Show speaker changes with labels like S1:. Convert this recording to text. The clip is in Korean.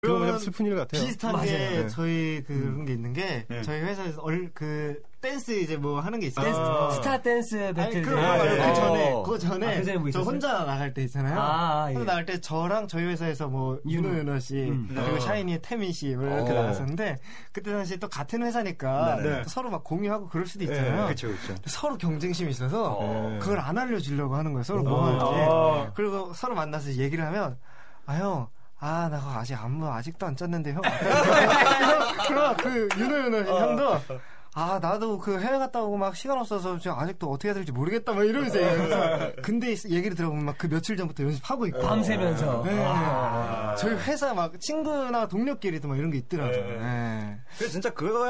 S1: 그건 슬픈 일 같아요.
S2: 비슷한
S3: 맞아요.
S2: 게
S1: 네.
S2: 저희 그런 게 있는 게
S3: 네.
S2: 저희 회사에서 댄스 이제 뭐 하는 게 있어요.
S3: 스타 댄스
S2: 아니
S3: 배틀.
S2: 그거 말고
S3: 네.
S2: 그 전에
S3: 그 전에 뭐
S2: 저
S3: 있었어요?
S2: 혼자 나갈 때 있잖아요.
S3: 예.
S2: 혼자 나갈 때 저랑 저희 회사에서 뭐 윤호 씨 그리고 샤이니의 태민 씨 뭐 이렇게 나갔었는데 그때 당시 또 같은 회사니까
S3: 네.
S2: 또 서로 막 공유하고 그럴 수도 있잖아요.
S3: 그렇죠.
S2: 서로 경쟁심이 있어서 그걸 안 알려주려고 하는 거예요. 서로 뭐 하는지. 그리고 서로 만나서 얘기를 하면 형. 나 그거 아직도 안 짰는데, 형. 그럼 그, 윤호 형도, 나도 그 해외 갔다 오고 막 시간 없어서 지금 아직도 어떻게 해야 될지 모르겠다, 막 이러면서 얘기해서. 근데 얘기를 들어보면 막 그 며칠 전부터 연습하고 있고.
S3: 밤새면서.
S2: 네. 저희 회사 막 친구나 동료끼리도 막 이런 게 있더라고요. 네.
S4: 그래서 진짜 그거